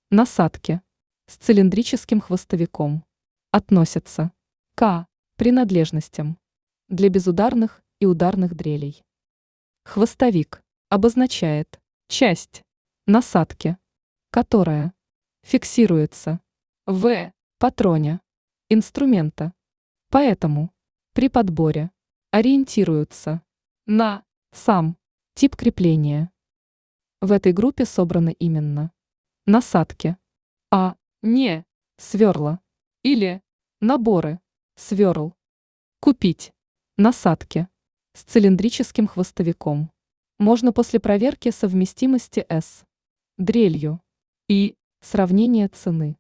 насадки с цилиндрическим хвостовиком относятся к принадлежностям для безударных и ударных дрелей. Хвостовик обозначает часть насадки, которая фиксируется в патроне инструмента, поэтому при подборе ориентируются на сам тип крепления. В этой группе собраны именно насадки, а не сверла или наборы сверл. Купить насадки с цилиндрическим хвостовиком можно после проверки совместимости с дрелью и сравнения цены.